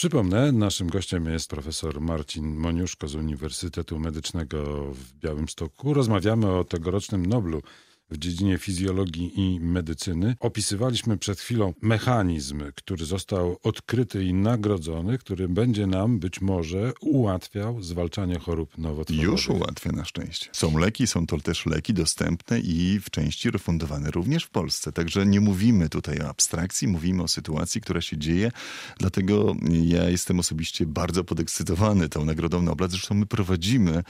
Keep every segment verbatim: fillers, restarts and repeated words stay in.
Przypomnę, naszym gościem jest profesor Marcin Moniuszko z Uniwersytetu Medycznego w Białymstoku. Rozmawiamy o tegorocznym Noblu w dziedzinie fizjologii i medycyny. Opisywaliśmy przed chwilą mechanizm, który został odkryty i nagrodzony, który będzie nam być może ułatwiał zwalczanie chorób nowotworowych. Już ułatwia na szczęście. Są leki, są to też leki dostępne i w części refundowane również w Polsce. Także nie mówimy tutaj o abstrakcji, mówimy o sytuacji, która się dzieje. Dlatego ja jestem osobiście bardzo podekscytowany tą Nagrodą Nobla. Zresztą my prowadzimy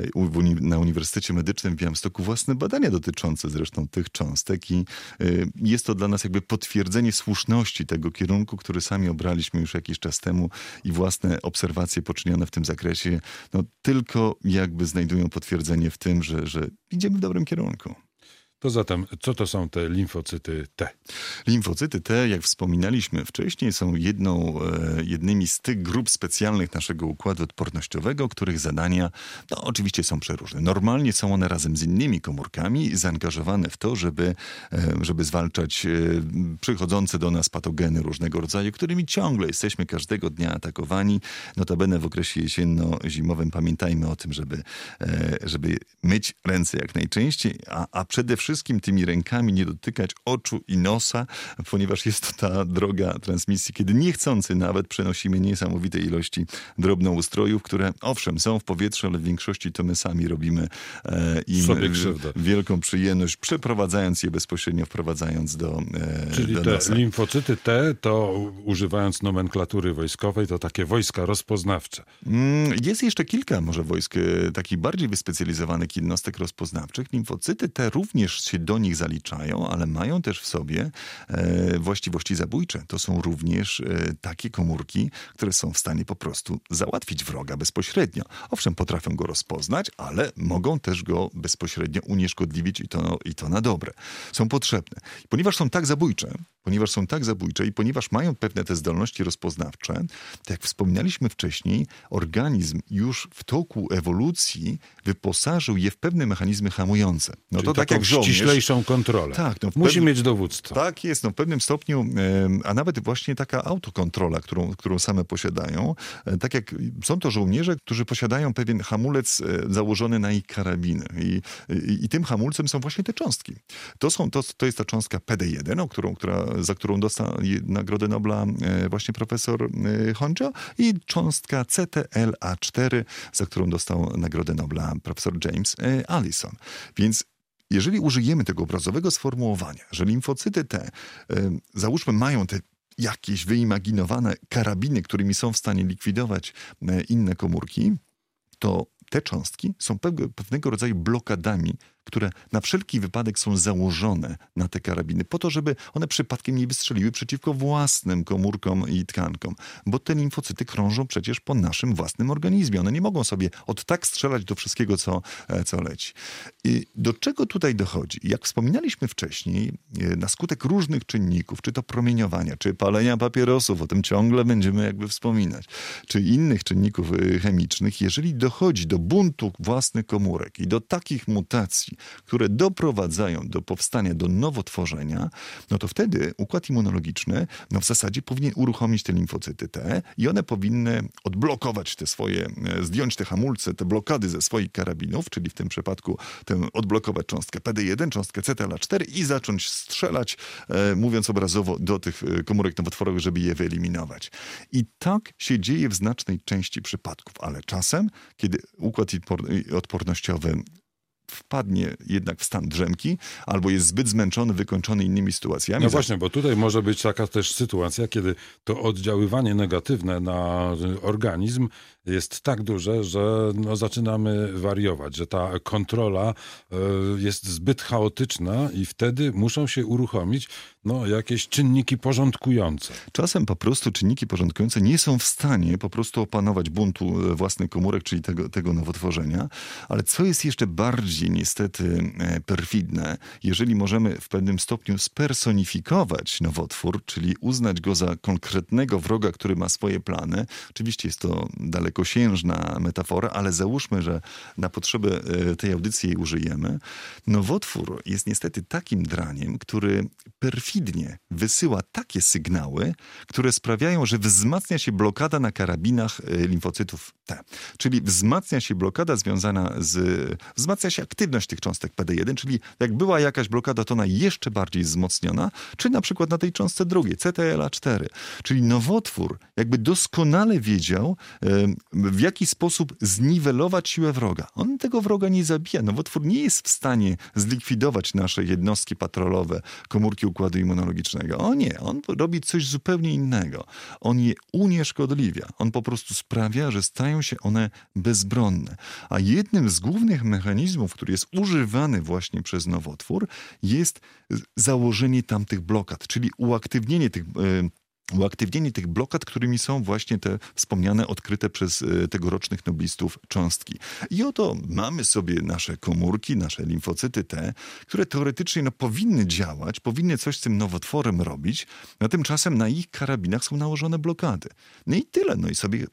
na Uniwersytecie Medycznym w Białymstoku własne badania dotyczące zresztą tych cząstek i jest to dla nas jakby potwierdzenie słuszności tego kierunku, który sami obraliśmy już jakiś czas temu i własne obserwacje poczynione w tym zakresie no, tylko jakby znajdują potwierdzenie w tym, że, że idziemy w dobrym kierunku. To zatem, co to są te limfocyty T? Limfocyty T, jak wspominaliśmy wcześniej, są jedną, jednymi z tych grup specjalnych naszego układu odpornościowego, których zadania no, oczywiście są przeróżne. Normalnie są one razem z innymi komórkami zaangażowane w to, żeby, żeby zwalczać przychodzące do nas patogeny różnego rodzaju, którymi ciągle jesteśmy każdego dnia atakowani. Notabene w okresie jesienno-zimowym pamiętajmy o tym, żeby, żeby myć ręce jak najczęściej, a, a przede wszystkim wszystkim tymi rękami nie dotykać oczu i nosa, ponieważ jest to ta droga transmisji, kiedy niechcący nawet przenosimy niesamowite ilości drobnoustrojów, które owszem są w powietrzu, ale w większości to my sami robimy e, im sobie krzywdę. Wielką przyjemność, przeprowadzając je bezpośrednio, wprowadzając do e, Czyli do te nosa. limfocyty T, to używając nomenklatury wojskowej, to takie wojska rozpoznawcze. Jest jeszcze kilka może wojsk takich bardziej wyspecjalizowanych jednostek rozpoznawczych. Limfocyty T również się do nich zaliczają, ale mają też w sobie e, właściwości zabójcze. To są również e, takie komórki, które są w stanie po prostu załatwić wroga bezpośrednio. Owszem, potrafią go rozpoznać, ale mogą też go bezpośrednio unieszkodliwić i to, i to na dobre. Są potrzebne. Ponieważ są tak zabójcze, ponieważ są tak zabójcze i ponieważ mają pewne te zdolności rozpoznawcze, to jak wspominaliśmy wcześniej, organizm już w toku ewolucji wyposażył je w pewne mechanizmy hamujące. No Czyli to tak jak żołnierz. Ściślejszą kontrolę. Tak, no Musi pew... mieć dowództwo. Tak jest, no w pewnym stopniu, a nawet właśnie taka autokontrola, którą, którą same posiadają. Tak jak są to żołnierze, którzy posiadają pewien hamulec założony na ich karabiny. I, i, i tym hamulcem są właśnie te cząstki. To, są, to, to jest ta cząstka P D jeden, o którą, która, za którą dostał Nagrodę Nobla właśnie profesor Honjo, i cząstka C T L A cztery, za którą dostał Nagrodę Nobla profesor James Allison. Więc jeżeli użyjemy tego obrazowego sformułowania, że limfocyty T, załóżmy, mają te jakieś wyimaginowane karabiny, którymi są w stanie likwidować inne komórki, to te cząstki są pewnego rodzaju blokadami, które na wszelki wypadek są założone na te karabiny, po to, żeby one przypadkiem nie wystrzeliły przeciwko własnym komórkom i tkankom. Bo te limfocyty krążą przecież po naszym własnym organizmie. One nie mogą sobie od tak strzelać do wszystkiego, co, co leci. I do czego tutaj dochodzi? Jak wspominaliśmy wcześniej, na skutek różnych czynników, czy to promieniowania, czy palenia papierosów, o tym ciągle będziemy jakby wspominać, czy innych czynników chemicznych, jeżeli dochodzi do buntu własnych komórek i do takich mutacji, które doprowadzają do powstania, do nowotworzenia, no to wtedy układ immunologiczny no w zasadzie powinien uruchomić te limfocyty T i one powinny odblokować te swoje, zdjąć te hamulce, te blokady ze swoich karabinów, czyli w tym przypadku tę odblokować cząstkę P D jeden, cząstkę C T L A cztery i zacząć strzelać, e, mówiąc obrazowo, do tych komórek nowotworowych, żeby je wyeliminować. I tak się dzieje w znacznej części przypadków, ale czasem, kiedy układ odpornościowy wpadnie jednak w stan drzemki, albo jest zbyt zmęczony, wykończony innymi sytuacjami. No właśnie, bo tutaj może być taka też sytuacja, kiedy to oddziaływanie negatywne na organizm jest tak duże, że no zaczynamy wariować, że ta kontrola y, jest zbyt chaotyczna i wtedy muszą się uruchomić no, jakieś czynniki porządkujące. Czasem po prostu czynniki porządkujące nie są w stanie po prostu opanować buntu własnych komórek, czyli tego, tego nowotworzenia, ale co jest jeszcze bardziej niestety perfidne, jeżeli możemy w pewnym stopniu spersonifikować nowotwór, czyli uznać go za konkretnego wroga, który ma swoje plany. Oczywiście jest to dalekosiężna metafora, ale załóżmy, że na potrzeby tej audycji jej użyjemy. Nowotwór jest niestety takim draniem, który perfidnie perfidnie wysyła takie sygnały, które sprawiają, że wzmacnia się blokada na karabinach limfocytów T. Czyli wzmacnia się blokada związana z... wzmacnia się aktywność tych cząstek P D jeden, czyli jak była jakaś blokada, to ona jeszcze bardziej wzmocniona, czy na przykład na tej cząstce drugiej, C T L A cztery. Czyli nowotwór jakby doskonale wiedział, w jaki sposób zniwelować siłę wroga. On tego wroga nie zabija. Nowotwór nie jest w stanie zlikwidować nasze jednostki patrolowe, komórki układu immunologicznego. O nie, on robi coś zupełnie innego. On je unieszkodliwia. On po prostu sprawia, że stają się one bezbronne. A jednym z głównych mechanizmów, który jest używany właśnie przez nowotwór, jest założenie tamtych blokad, czyli uaktywnienie tych uaktywnienie tych blokad, którymi są właśnie te wspomniane, odkryte przez tegorocznych noblistów cząstki. I oto mamy sobie nasze komórki, nasze limfocyty T, które teoretycznie no, powinny działać, powinny coś z tym nowotworem robić, a tymczasem na ich karabinach są nałożone blokady. No i tyle. No i sobie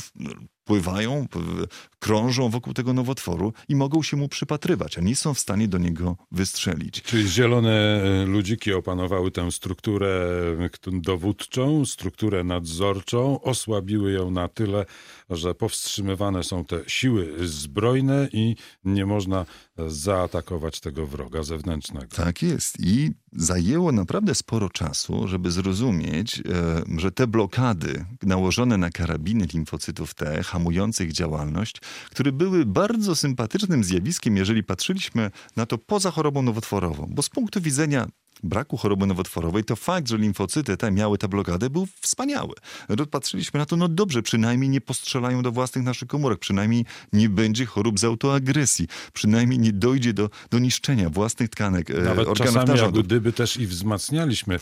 pływają, krążą wokół tego nowotworu i mogą się mu przypatrywać, a nie są w stanie do niego wystrzelić. Czyli zielone ludziki opanowały tę strukturę dowódczą, strukturę nadzorczą, osłabiły ją na tyle, że powstrzymywane są te siły zbrojne i nie można zaatakować tego wroga zewnętrznego. Tak jest. I zajęło naprawdę sporo czasu, żeby zrozumieć, że te blokady nałożone na karabiny limfocytów T, hamujących działalność, które były bardzo sympatycznym zjawiskiem, jeżeli patrzyliśmy na to poza chorobą nowotworową. Bo z punktu widzenia braku choroby nowotworowej, to fakt, że limfocyty te miały tę blokadę, był wspaniały. Patrzyliśmy na to, no dobrze, przynajmniej nie postrzelają do własnych naszych komórek, przynajmniej nie będzie chorób z autoagresji, przynajmniej nie dojdzie do, do niszczenia własnych tkanek, nawet organów czasami narządów. jak gdyby też i wzmacnialiśmy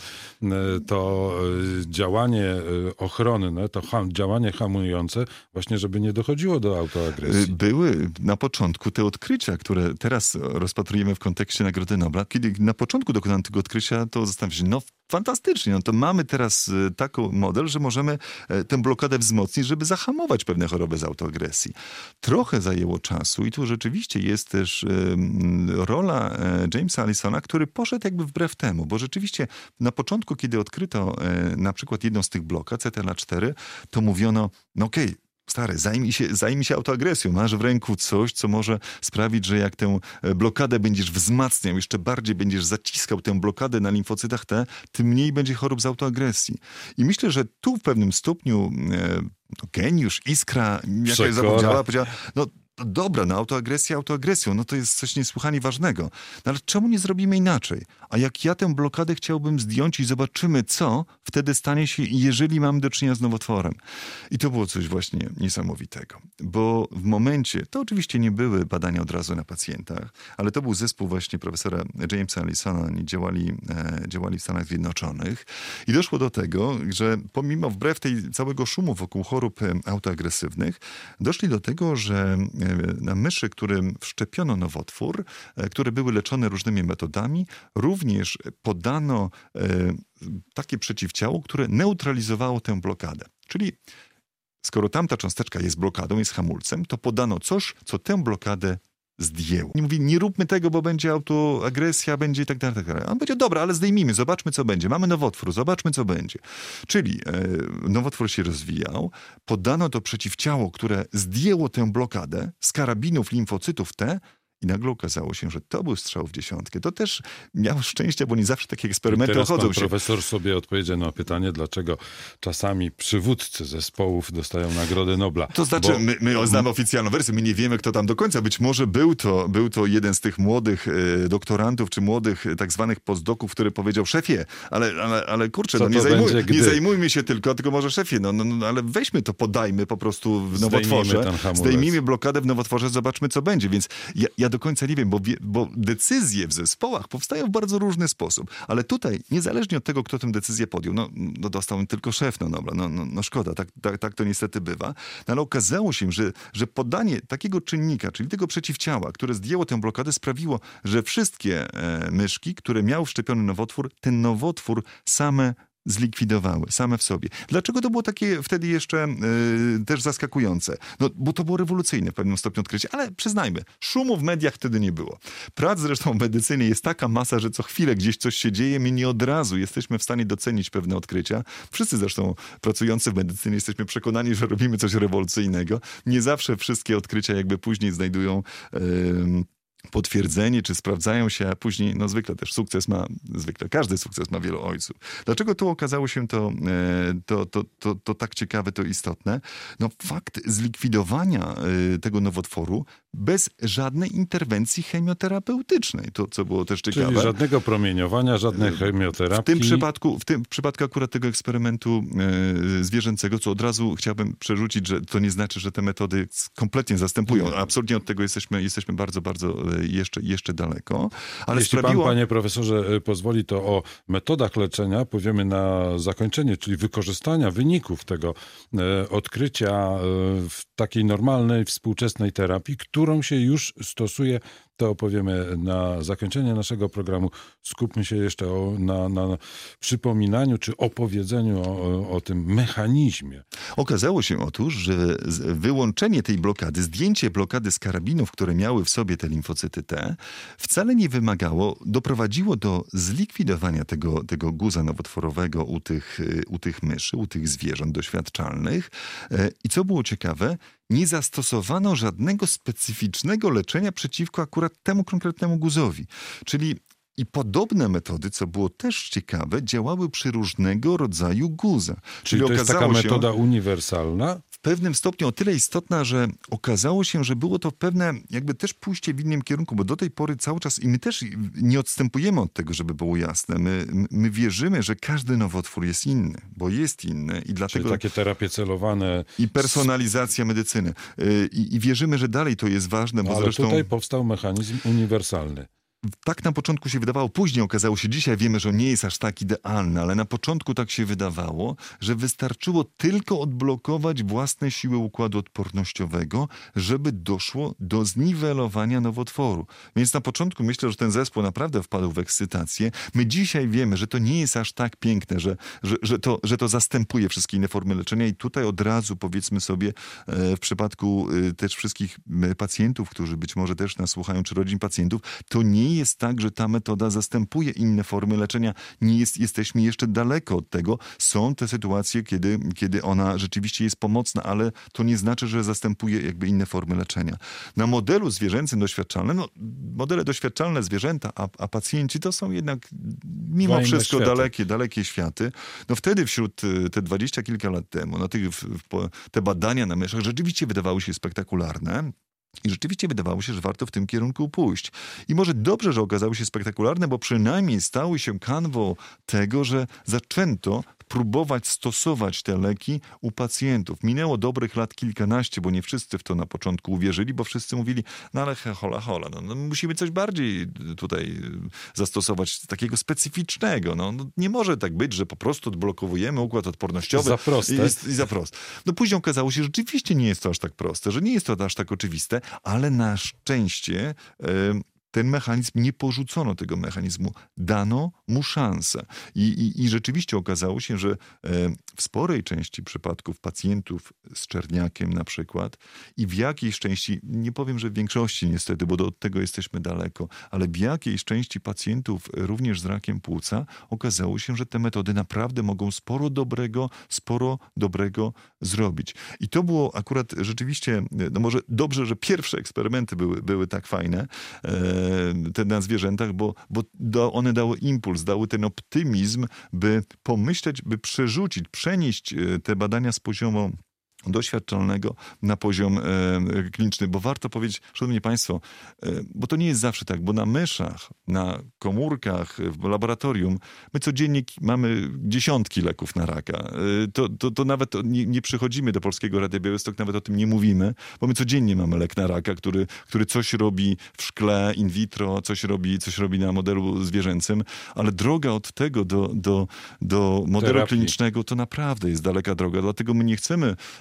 to działanie ochronne, to ham, działanie hamujące, właśnie żeby nie dochodziło do autoagresji. Były na początku te odkrycia, które teraz rozpatrujemy w kontekście Nagrody Nobla. Kiedy na początku dokonano tego odkrycia, to zastanawiam się, no fantastycznie, no to mamy teraz taki model, że możemy tę blokadę wzmocnić, żeby zahamować pewne choroby z autoagresji. Trochę zajęło czasu i tu rzeczywiście jest też rola Jamesa Allisona, który poszedł jakby wbrew temu, bo rzeczywiście na początku, kiedy odkryto na przykład jedną z tych blokad, C T L A cztery, to mówiono, no okej, okay, stary, zajmij się, zajmij się autoagresją. Masz w ręku coś, co może sprawić, że jak tę blokadę będziesz wzmacniał, jeszcze bardziej będziesz zaciskał tę blokadę na limfocytach T, tym mniej będzie chorób z autoagresji. I myślę, że tu w pewnym stopniu e, geniusz, iskra, jakaś zapowiedziała, powiedziała, no dobra, no autoagresja autoagresją, no to jest coś niesłychanie ważnego. No ale czemu nie zrobimy inaczej? A jak ja tę blokadę chciałbym zdjąć i zobaczymy, co wtedy stanie się, jeżeli mamy do czynienia z nowotworem. I to było coś właśnie niesamowitego. Bo w momencie, to oczywiście nie były badania od razu na pacjentach, ale to był zespół właśnie profesora Jamesa Allisona, oni działali, e, działali w Stanach Zjednoczonych i doszło do tego, że pomimo, wbrew tej całego szumu wokół chorób autoagresywnych, doszli do tego, że na myszy, którym wszczepiono nowotwór, które były leczone różnymi metodami, również podano takie przeciwciało, które neutralizowało tę blokadę. Czyli skoro tamta cząsteczka jest blokadą, jest hamulcem, to podano coś, co tę blokadę zdjęło. I mówi, nie róbmy tego, bo będzie autoagresja, będzie i tak dalej, tak dalej. On powiedział, dobra, ale zdejmijmy, zobaczmy, co będzie. Mamy nowotwór, zobaczmy, co będzie. Czyli e, nowotwór się rozwijał, podano to przeciwciało, które zdjęło tę blokadę z karabinów limfocytów T i nagle okazało się, że to był strzał w dziesiątkę. To też miał szczęście, bo nie zawsze takie eksperymenty teraz ochodzą pan się. Profesor sobie odpowiedział na pytanie, dlaczego czasami przywódcy zespołów dostają Nagrodę Nobla. To znaczy, bo... my, my znamy oficjalną wersję, my nie wiemy, kto tam do końca. Być może był to, był to jeden z tych młodych e, doktorantów, czy młodych e, tak zwanych postdoków, który powiedział, szefie, ale, ale, ale kurczę, no, nie, zajmuj, będzie, nie zajmujmy się tylko, tylko może szefie, no, no, no ale weźmy to, podajmy po prostu w nowotworze. Zdejmijmy blokadę w nowotworze, zobaczmy, co będzie. Więc ja, ja do końca nie wiem, bo, bo decyzje w zespołach powstają w bardzo różny sposób. Ale tutaj, niezależnie od tego, kto tę decyzję podjął, no, no dostał tylko szef no Nobla, no, no, no szkoda, tak, tak, tak to niestety bywa. No, ale okazało się, że, że podanie takiego czynnika, czyli tego przeciwciała, które zdjęło tę blokadę, sprawiło, że wszystkie e, myszki, które miały wszczepiony nowotwór, ten nowotwór same zlikwidowały same w sobie. Dlaczego to było takie wtedy jeszcze y, też zaskakujące? No, bo to było rewolucyjne w pewnym stopniu odkrycie, ale przyznajmy, szumu w mediach wtedy nie było. Prac zresztą w medycynie jest taka masa, że co chwilę gdzieś coś się dzieje, my nie od razu jesteśmy w stanie docenić pewne odkrycia. Wszyscy zresztą pracujący w medycynie jesteśmy przekonani, że robimy coś rewolucyjnego. Nie zawsze wszystkie odkrycia jakby później znajdują y, potwierdzenie, czy sprawdzają się, a później, no zwykle też sukces ma, zwykle każdy sukces ma wielu ojców. Dlaczego tu okazało się to, to, to, to, to tak ciekawe, to istotne? No fakt zlikwidowania tego nowotworu bez żadnej interwencji chemioterapeutycznej. To, co było też ciekawe. Czyli żadnego promieniowania, żadnej chemioterapii. W tym przypadku, w tym przypadku akurat tego eksperymentu e, zwierzęcego, co od razu chciałbym przerzucić, że to nie znaczy, że te metody kompletnie zastępują. Nie. Absolutnie od tego jesteśmy, jesteśmy bardzo, bardzo jeszcze, jeszcze daleko. Ale Jeśli sprawiło... pan, panie profesorze, pozwoli, to o metodach leczenia powiemy na zakończenie, czyli wykorzystania wyników tego e, odkrycia e, w takiej normalnej, współczesnej terapii, którą się już stosuje. To opowiemy na zakończenie naszego programu. Skupmy się jeszcze o, na, na przypominaniu czy opowiedzeniu o, o tym mechanizmie. Okazało się otóż, że wyłączenie tej blokady, zdjęcie blokady z karabinów, które miały w sobie te limfocyty T, wcale nie wymagało, doprowadziło do zlikwidowania tego, tego guza nowotworowego u tych, u tych myszy, u tych zwierząt doświadczalnych. I co było ciekawe, nie zastosowano żadnego specyficznego leczenia przeciwko akurat temu konkretnemu guzowi. Czyli i podobne metody, co było też ciekawe, działały przy różnego rodzaju guza. Czyli, Czyli to jest taka się, metoda uniwersalna? W pewnym stopniu o tyle istotna, że okazało się, że było to pewne jakby też pójście w innym kierunku, bo do tej pory cały czas, i my też nie odstępujemy od tego, żeby było jasne, my, my wierzymy, że każdy nowotwór jest inny, bo jest inny i dlatego... Czyli takie terapie celowane... I personalizacja medycyny. I, i wierzymy, że dalej to jest ważne, bo Ale zresztą... tutaj powstał mechanizm uniwersalny. Tak na początku się wydawało, później okazało się, dzisiaj wiemy, że on nie jest aż tak idealny, ale na początku tak się wydawało, że wystarczyło tylko odblokować własne siły układu odpornościowego, żeby doszło do zniwelowania nowotworu. Więc na początku myślę, że ten zespół naprawdę wpadł w ekscytację. My dzisiaj wiemy, że to nie jest aż tak piękne, że, że, że, to, że to zastępuje wszystkie inne formy leczenia i tutaj od razu powiedzmy sobie w przypadku też wszystkich pacjentów, którzy być może też nas słuchają, czy rodzin pacjentów, to nie jest tak, że ta metoda zastępuje inne formy leczenia. Nie jest, jesteśmy jeszcze daleko od tego. Są te sytuacje, kiedy, kiedy ona rzeczywiście jest pomocna, ale to nie znaczy, że zastępuje jakby inne formy leczenia. Na modelu zwierzęcym doświadczalnym, no, modele doświadczalne zwierzęta, a, a pacjenci to są jednak mimo Dwa wszystko światy. dalekie, dalekie światy. No wtedy wśród te dwadzieścia kilka lat temu, no, tych, te badania na myszach rzeczywiście wydawały się spektakularne. I rzeczywiście wydawało się, że warto w tym kierunku pójść. I może dobrze, że okazały się spektakularne, bo przynajmniej stały się kanwą tego, że zaczęto próbować stosować te leki u pacjentów. Minęło dobrych lat kilkanaście, bo nie wszyscy w to na początku uwierzyli, bo wszyscy mówili, no ale hola, hola, no, no musimy coś bardziej tutaj zastosować, takiego specyficznego. No, no nie może tak być, że po prostu odblokowujemy układ odpornościowy. Za proste. I, i za proste. No później okazało się, że rzeczywiście nie jest to aż tak proste, że nie jest to aż tak oczywiste, ale na szczęście yy, ten mechanizm, nie porzucono tego mechanizmu, dano mu szansę. I, i, i rzeczywiście okazało się, że e, w sporej części przypadków pacjentów z czerniakiem na przykład i w jakiejś części, nie powiem, że w większości niestety, bo do od tego jesteśmy daleko, ale w jakiejś części pacjentów również z rakiem płuca okazało się, że te metody naprawdę mogą sporo dobrego, sporo dobrego zrobić. I to było akurat rzeczywiście, no może dobrze, że pierwsze eksperymenty były, były tak fajne, e, te na zwierzętach, bo, bo da, one dały impuls, dały ten optymizm, by pomyśleć, by przerzucić, przenieść te badania z poziomu doświadczalnego na poziom e, kliniczny, bo warto powiedzieć, szanowni państwo, e, bo to nie jest zawsze tak, bo na myszach, na komórkach, w laboratorium, my codziennie mamy dziesiątki leków na raka. E, to, to, to nawet nie, nie przychodzimy do Polskiego Radia Białystok, nawet o tym nie mówimy, bo my codziennie mamy lek na raka, który, który coś robi w szkle, in vitro, coś robi, coś robi na modelu zwierzęcym, ale droga od tego do, do, do modelu terapii klinicznego to naprawdę jest daleka droga, dlatego my nie chcemy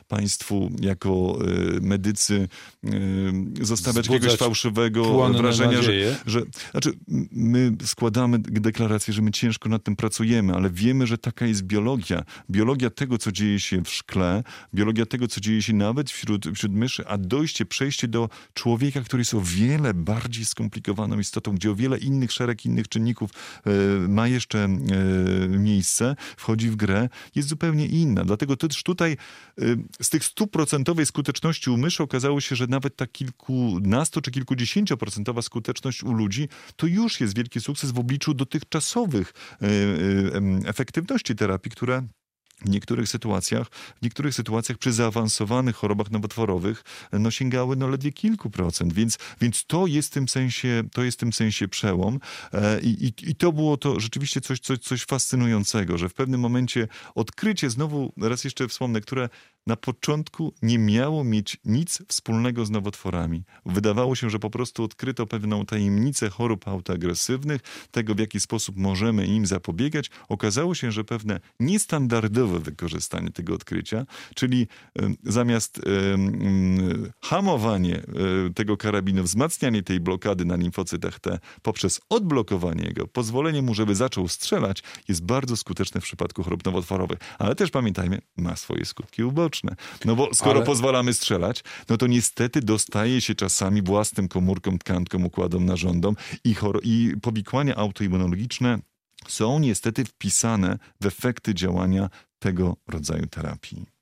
państwu jako y, medycy y, zostawiać Wzbudzać jakiegoś fałszywego płonne wrażenia, że, nadzieje. że... Znaczy, my składamy deklarację, że my ciężko nad tym pracujemy, ale wiemy, że taka jest biologia. Biologia tego, co dzieje się w szkle, biologia tego, co dzieje się nawet wśród, wśród myszy, a dojście, przejście do człowieka, który jest o wiele bardziej skomplikowaną istotą, gdzie o wiele innych, szereg innych czynników y, ma jeszcze y, miejsce, wchodzi w grę, jest zupełnie inna. Dlatego też tutaj y, z tych stuprocentowej skuteczności u myszy okazało się, że nawet ta kilkunastu czy kilkudziesięcioprocentowa skuteczność u ludzi to już jest wielki sukces w obliczu dotychczasowych y, y, efektywności terapii, które w niektórych sytuacjach, w niektórych sytuacjach przy zaawansowanych chorobach nowotworowych no, sięgały no, ledwie kilku procent, więc, więc to jest w tym sensie, to jest w tym sensie przełom e, i, i, i to było to rzeczywiście coś, coś, coś fascynującego, że w pewnym momencie odkrycie, znowu raz jeszcze wspomnę, które na początku nie miało mieć nic wspólnego z nowotworami. Wydawało się, że po prostu odkryto pewną tajemnicę chorób autoagresywnych, tego w jaki sposób możemy im zapobiegać. Okazało się, że pewne niestandardowe wykorzystanie tego odkrycia, czyli y, zamiast y, y, hamowanie y, tego karabinu, wzmacnianie tej blokady na limfocytach T poprzez odblokowanie jego, pozwolenie mu, żeby zaczął strzelać, jest bardzo skuteczne w przypadku chorób nowotworowych. Ale też pamiętajmy, ma swoje skutki uboczne. No bo skoro Ale... pozwalamy strzelać, no to niestety dostaje się czasami własnym komórkom, tkankom, układom narządom i, chor- i powikłania autoimmunologiczne są niestety wpisane w efekty działania tego rodzaju terapii.